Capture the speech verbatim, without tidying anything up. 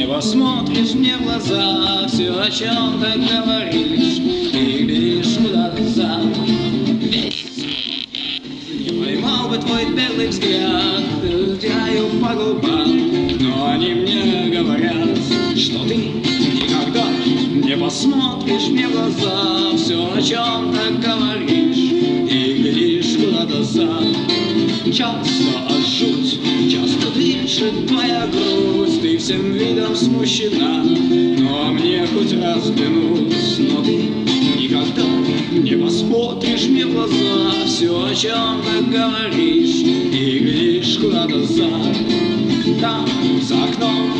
посмотришь мне в глаза, все, о чем ты говоришь, и глядишь куда-то за. Не поймал бы твой белый взгляд, теряю по губам, но они мне говорят, что ты никогда не посмотришь мне в глаза, все, о чем ты говоришь, и глядишь куда-то за. Часто жуть, часто дышит твоя грудь, ты всем видом смущена, но мне хоть раз взглянуть, но ты никогда не посмотришь мне в глаза, все, о чем ты говоришь, и глядишь куда-то за. Там, за окном,